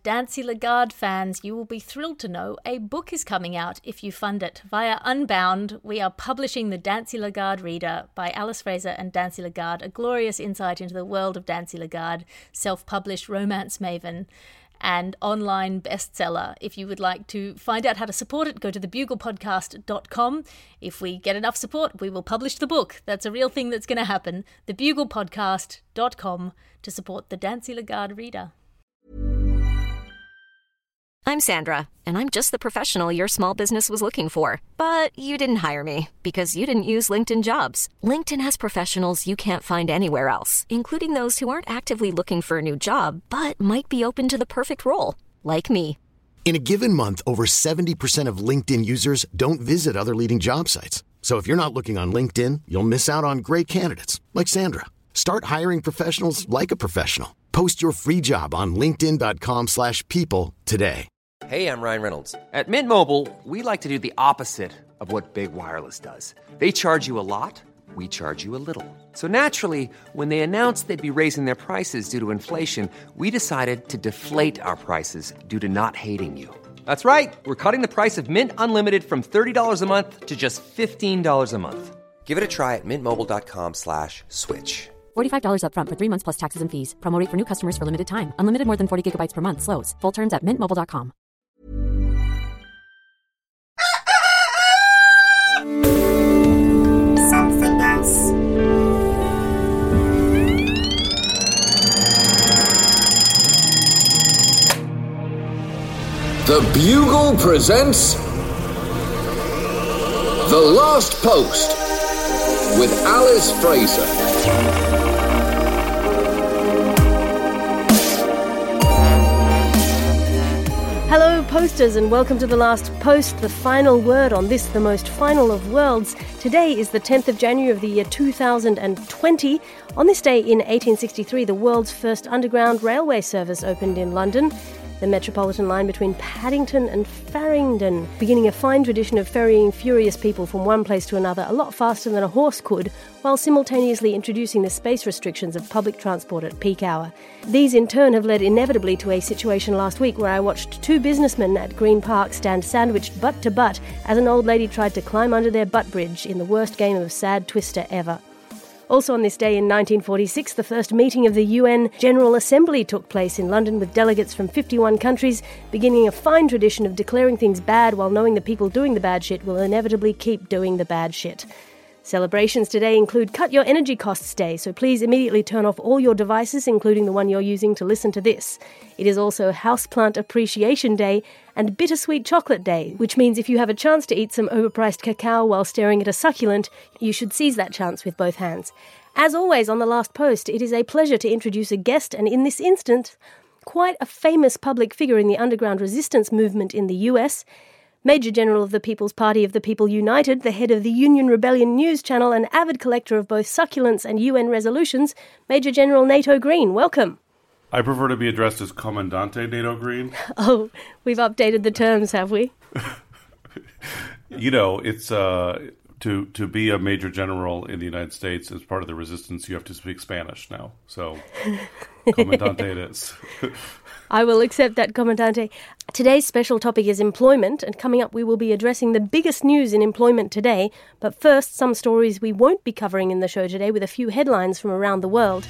Dancy Lagarde fans, you will be thrilled to know a book is coming out if you fund it. Via Unbound, we are publishing the Dancy Lagarde Reader by Alice Fraser and Dancy Lagarde, a glorious insight into the world of Dancy Lagarde, self-published romance maven and online bestseller. If you would like to find out how to support it, go to thebuglepodcast.com. If we get enough support, we will publish the book. That's a real thing that's going to happen. Thebuglepodcast.com to support the Dancy Lagarde Reader. I'm Sandra, and I'm just the professional your small business was looking for. But you didn't hire me because you didn't use LinkedIn Jobs. LinkedIn has professionals you can't find anywhere else, including those who aren't actively looking for a new job, but might be open to the perfect role, like me. In a given month, over 70% of LinkedIn users don't visit other leading job sites. So if you're not looking on LinkedIn, you'll miss out on great candidates, like Sandra. Start hiring professionals like a professional. Post your free job on linkedin.com/people today. Hey, I'm Ryan Reynolds. At Mint Mobile, we like to do the opposite of what Big Wireless does. They charge you a lot, we charge you a little. So naturally, when they announced they'd be raising their prices due to inflation, we decided to deflate our prices due to not hating you. That's right. We're cutting the price of Mint Unlimited from $30 a month to just $15 a month. Give it a try at mintmobile.com/switch. $45 up front for 3 months plus taxes and fees. Promo rate for new customers for limited time. Unlimited more than 40 gigabytes per month. Slows full terms at mintmobile.com. Something else. The Bugle presents The Last Post with Alice Fraser. Hello, posters, and welcome to The Last Post, the final word on this, the most final of worlds. Today is the 10th of January of the year 2020. On this day in 1863, the world's first underground railway service opened in London. The Metropolitan line between Paddington and Farringdon, beginning a fine tradition of ferrying furious people from one place to another a lot faster than a horse could, while simultaneously introducing the space restrictions of public transport at peak hour. These in turn have led inevitably to a situation last week where I watched two businessmen at Green Park stand sandwiched butt to butt as an old lady tried to climb under their butt bridge in the worst game of sad twister ever. Also on this day in 1946, the first meeting of the UN General Assembly took place in London with delegates from 51 countries, beginning a fine tradition of declaring things bad while knowing the people doing the bad shit will inevitably keep doing the bad shit. Celebrations today include Cut Your Energy Costs Day, so please immediately turn off all your devices, including the one you're using to listen to this. It is also Houseplant Appreciation Day and Bittersweet Chocolate Day, which means if you have a chance to eat some overpriced cacao while staring at a succulent, you should seize that chance with both hands. As always on The Last Post, it is a pleasure to introduce a guest, and in this instance, quite a famous public figure in the underground resistance movement in the US. Major General of the People's Party of the People United, the head of the Union Rebellion News Channel, and avid collector of both succulents and UN resolutions, Major General Nato Green. Welcome. I prefer to be addressed as Commandante Nato Green. Oh, we've updated the terms, have we? You know, it's to be a major general in the United States as part of the resistance, you have to speak Spanish now. So, Commandante it is. I will accept that, Commandante. Today's special topic is employment, and coming up we will be addressing the biggest news in employment today. But first, some stories we won't be covering in the show today with a few headlines from around the world.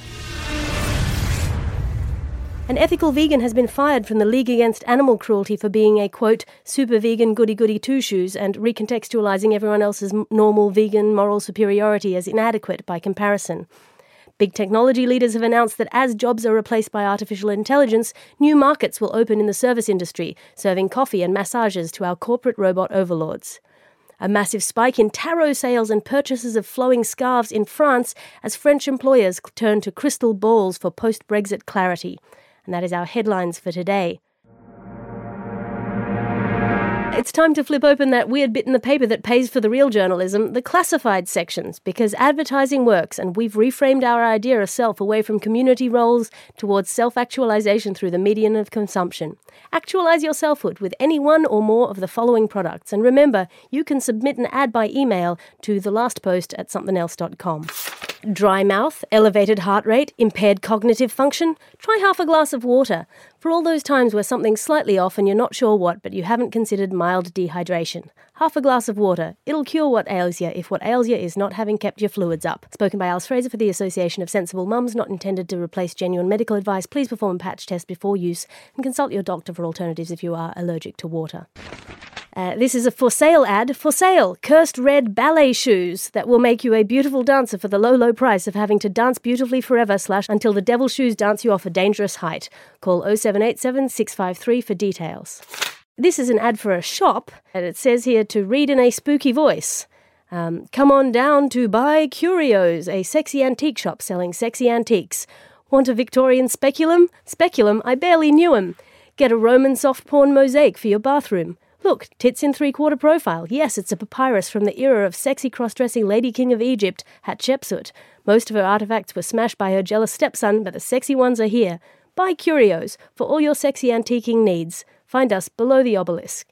An ethical vegan has been fired from the League Against Animal Cruelty for being a, quote, super vegan goody-goody two-shoes and recontextualizing everyone else's normal vegan moral superiority as inadequate by comparison. Big technology leaders have announced that as jobs are replaced by artificial intelligence, new markets will open in the service industry, serving coffee and massages to our corporate robot overlords. A massive spike in tarot sales and purchases of flowing scarves in France as French employers turn to crystal balls for post-Brexit clarity. And that is our headlines for today. It's time to flip open that weird bit in the paper that pays for the real journalism, the classified sections, because advertising works and we've reframed our idea of self away from community roles towards self-actualization through the medium of consumption. Actualize your selfhood with any one or more of the following products. And remember, you can submit an ad by email to thelastpost@somethingelse.com. Dry mouth, elevated heart rate, impaired cognitive function? Try half a glass of water. For all those times where something's slightly off and you're not sure what, but you haven't considered mild dehydration. Half a glass of water. It'll cure what ails you if what ails you is not having kept your fluids up. Spoken by Alice Fraser for the Association of Sensible Mums, not intended to replace genuine medical advice. Please perform a patch test before use and consult your doctor for alternatives if you are allergic to water. This is a for sale ad. For sale, cursed red ballet shoes that will make you a beautiful dancer for the low, low price of having to dance beautifully forever / until the devil shoes dance you off a dangerous height. Call 0787 653 for details. This is an ad for a shop, and it says here to read in a spooky voice. Come on down to Buy Curios, a sexy antique shop selling sexy antiques. Want a Victorian speculum? Speculum, I barely knew 'em. Get a Roman soft porn mosaic for your bathroom. Look, tits in 3/4 profile. Yes, it's a papyrus from the era of sexy cross-dressing Lady King of Egypt, Hatshepsut. Most of her artifacts were smashed by her jealous stepson, but the sexy ones are here. Buy Curios for all your sexy antiquing needs. Find us below the obelisk.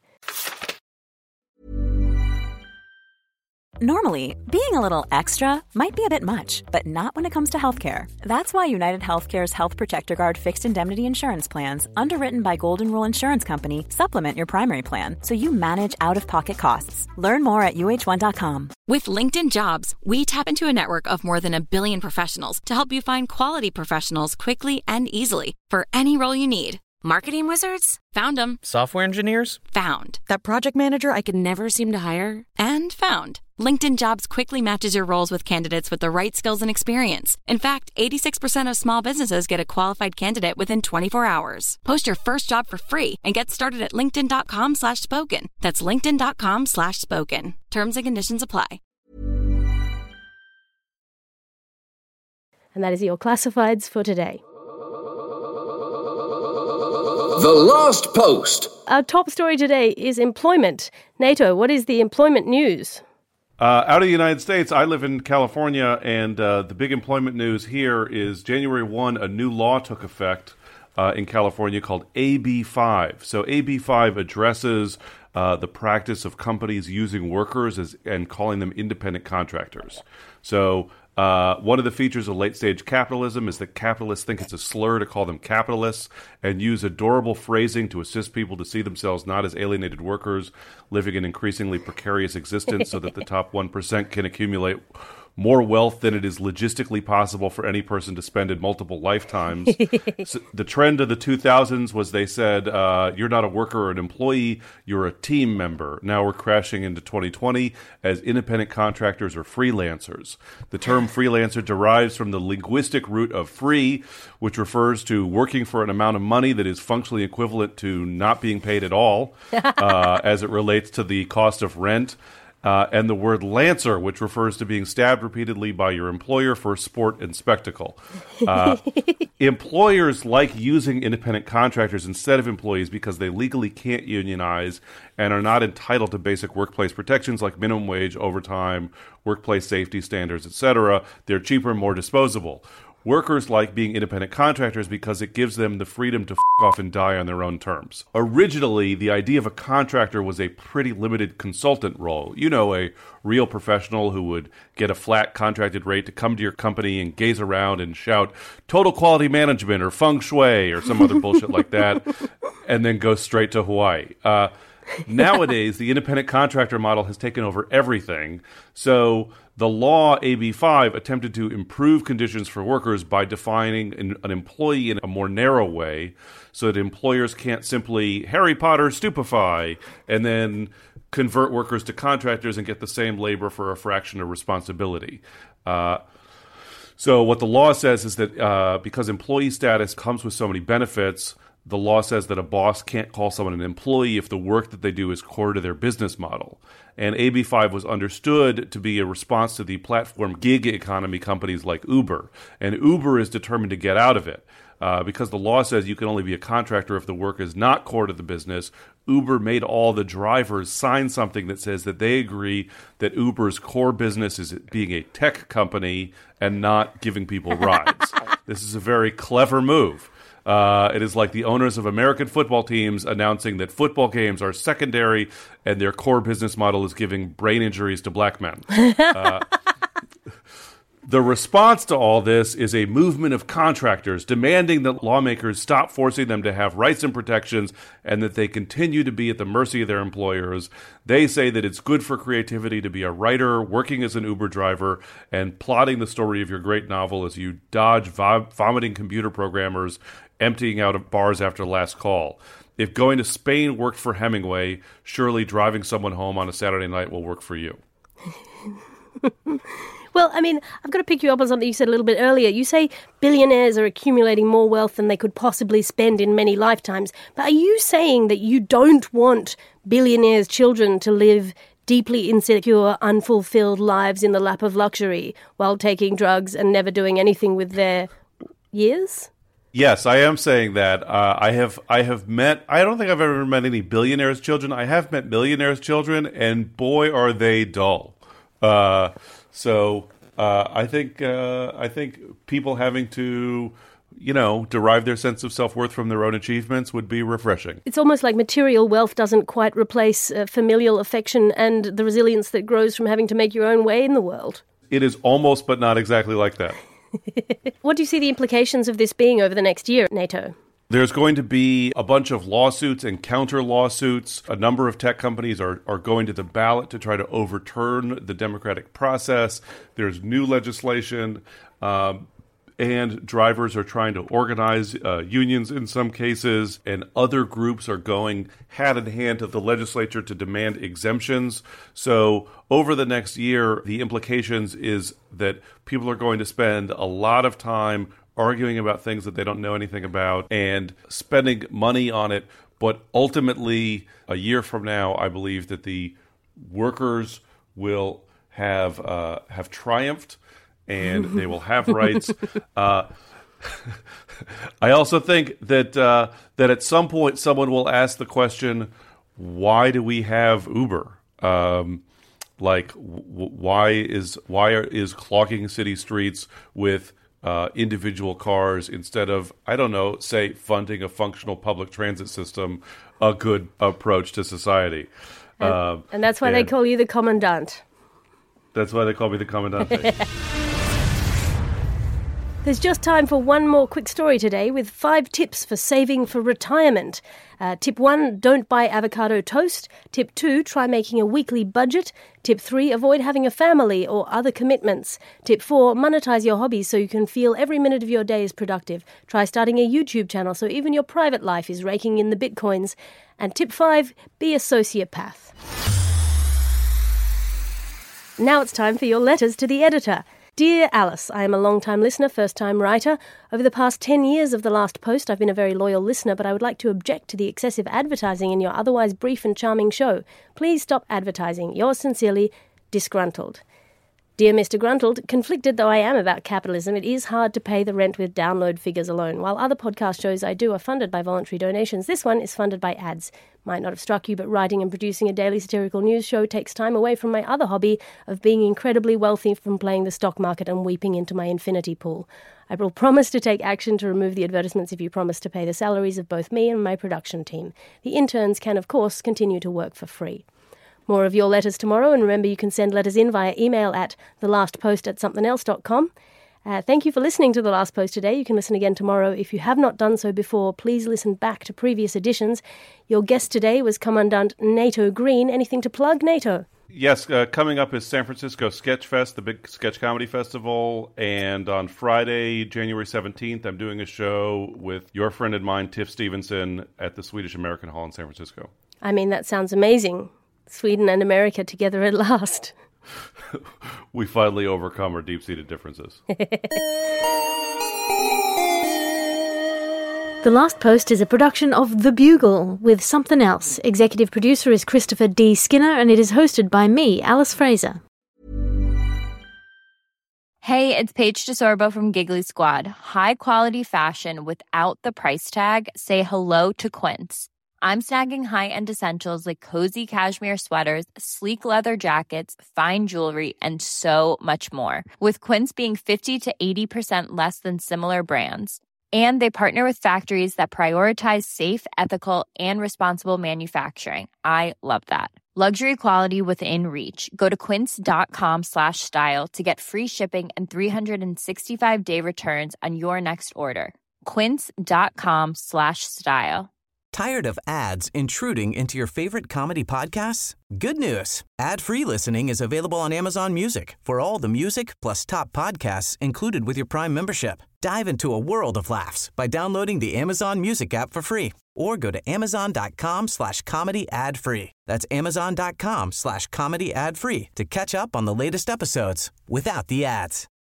Normally, being a little extra might be a bit much, but not when it comes to healthcare. That's why United Healthcare's Health Protector Guard fixed indemnity insurance plans, underwritten by Golden Rule Insurance Company, supplement your primary plan so you manage out-of-pocket costs. Learn more at uh1.com. With LinkedIn Jobs, we tap into a network of more than 1 billion professionals to help you find quality professionals quickly and easily for any role you need. Marketing wizards? Found them. Software engineers? Found. That project manager I could never seem to hire? And found. LinkedIn Jobs quickly matches your roles with candidates with the right skills and experience. In fact, 86% of small businesses get a qualified candidate within 24 hours. Post your first job for free and get started at linkedin.com/spoken. That's linkedin.com/spoken. Terms and conditions apply. And that is your classifieds for today. The last post. Our top story today is employment. NATO, what is the employment news? Out of the United States, I live in California, and the big employment news here is January 1, a new law took effect in California called AB5. So AB5 addresses the practice of companies using workers and calling them independent contractors. So one of the features of late-stage capitalism is that capitalists think it's a slur to call them capitalists and use adorable phrasing to assist people to see themselves not as alienated workers living an increasingly precarious existence so that the top 1% can accumulate more wealth than it is logistically possible for any person to spend in multiple lifetimes. So the trend of the 2000s was they said, you're not a worker or an employee, you're a team member. Now we're crashing into 2020 as independent contractors or freelancers. The term freelancer derives from the linguistic root of free, which refers to working for an amount of money that is functionally equivalent to not being paid at all, as it relates to the cost of rent. And the word lancer, which refers to being stabbed repeatedly by your employer for sport and spectacle. Employers like using independent contractors instead of employees because they legally can't unionize and are not entitled to basic workplace protections like minimum wage, overtime, workplace safety standards, etc. They're cheaper and more disposable. Workers like being independent contractors because it gives them the freedom to f*** off and die on their own terms. Originally, the idea of a contractor was a pretty limited consultant role. You know, a real professional who would get a flat contracted rate to come to your company and gaze around and shout, total quality management or feng shui or some other bullshit like that, and then go straight to Hawaii. Nowadays, the independent contractor model has taken over everything. So the law, AB5, attempted to improve conditions for workers by defining an employee in a more narrow way so that employers can't simply Harry Potter stupefy and then convert workers to contractors and get the same labor for a fraction of responsibility. So what the law says is that because employee status comes with so many benefits, the law says that a boss can't call someone an employee if the work that they do is core to their business model. And AB5 was understood to be a response to the platform gig economy companies like Uber. And Uber is determined to get out of it. Because the law says you can only be a contractor if the work is not core to the business, Uber made all the drivers sign something that says that they agree that Uber's core business is being a tech company and not giving people rides. This is a very clever move. It is like the owners of American football teams announcing that football games are secondary and their core business model is giving brain injuries to black men. The response to all this is a movement of contractors demanding that lawmakers stop forcing them to have rights and protections and that they continue to be at the mercy of their employers. They say that it's good for creativity to be a writer, working as an Uber driver, and plotting the story of your great novel as you dodge vomiting computer programmers emptying out of bars after last call. If going to Spain worked for Hemingway, surely driving someone home on a Saturday night will work for you. Well, I mean, I've got to pick you up on something you said a little bit earlier. You say billionaires are accumulating more wealth than they could possibly spend in many lifetimes. But are you saying that you don't want billionaires' children to live deeply insecure, unfulfilled lives in the lap of luxury while taking drugs and never doing anything with their years? Yes, I am saying that. I have met, I don't think I've ever met any billionaires' children. I have met millionaires' children, and boy, are they dull. So I think people having to, derive their sense of self-worth from their own achievements would be refreshing. It's almost like material wealth doesn't quite replace familial affection and the resilience that grows from having to make your own way in the world. It is almost, but not exactly like that. What do you see the implications of this being over the next year, NATO? There's going to be a bunch of lawsuits and counter-lawsuits. A number of tech companies are going to the ballot to try to overturn the democratic process. There's new legislation, and drivers are trying to organize unions in some cases, and other groups are going hand in hand to the legislature to demand exemptions. So over the next year, the implications is that people are going to spend a lot of time arguing about things that they don't know anything about and spending money on it. But ultimately, a year from now, I believe that the workers will have triumphed and they will have rights. I also think that at some point someone will ask the question, why do we have Uber? Why is clogging city streets with individual cars instead of, I don't know, say funding a functional public transit system a good approach to society? And that's why they call you the Commandant. That's why they call me the Commandante. There's just time for one more quick story today with 5 tips for saving for retirement. Tip 1, don't buy avocado toast. Tip 2, try making a weekly budget. Tip 3, avoid having a family or other commitments. Tip 4, monetize your hobbies so you can feel every minute of your day is productive. Try starting a YouTube channel so even your private life is raking in the bitcoins. And tip 5, be a sociopath. Now it's time for your letters to the editor. Dear Alice, I am a long-time listener, first-time writer. Over the past 10 years of The Last Post, I've been a very loyal listener, but I would like to object to the excessive advertising in your otherwise brief and charming show. Please stop advertising. Yours sincerely, Disgruntled. Dear Mr. Gruntled, conflicted though I am about capitalism, it is hard to pay the rent with download figures alone. While other podcast shows I do are funded by voluntary donations, this one is funded by ads. Might not have struck you, but writing and producing a daily satirical news show takes time away from my other hobby of being incredibly wealthy from playing the stock market and weeping into my infinity pool. I will promise to take action to remove the advertisements if you promise to pay the salaries of both me and my production team. The interns can, of course, continue to work for free. More of your letters tomorrow, and remember you can send letters in via email at thelastpost@somethingelse.com. Thank you for listening to The Last Post today. You can listen again tomorrow. If you have not done so before, please listen back to previous editions. Your guest today was Commandant Nato Green. Anything to plug, Nato? Yes, coming up is San Francisco Sketch Fest, the big sketch comedy festival. And on Friday, January 17th, I'm doing a show with your friend and mine, Tiff Stevenson, at the Swedish American Hall in San Francisco. I mean, that sounds amazing. Sweden and America together at last. We finally overcome our deep-seated differences. The Last Post is a production of The Bugle with Something Else. Executive producer is Christopher D. Skinner, and it is hosted by me, Alice Fraser. Hey, it's Paige DeSorbo from Giggly Squad. High quality fashion without the price tag. Say hello to Quince. I'm snagging high-end essentials like cozy cashmere sweaters, sleek leather jackets, fine jewelry, and so much more. With Quince being 50 to 80% less than similar brands. And they partner with factories that prioritize safe, ethical, and responsible manufacturing. I love that. Luxury quality within reach. Go to quince.com/style to get free shipping and 365-day returns on your next order. Quince.com/style. Tired of ads intruding into your favorite comedy podcasts? Good news. Ad-free listening is available on Amazon Music for all the music plus top podcasts included with your Prime membership. Dive into a world of laughs by downloading the Amazon Music app for free or go to amazon.com/comedy ad-free. That's amazon.com/comedy ad-free to catch up on the latest episodes without the ads.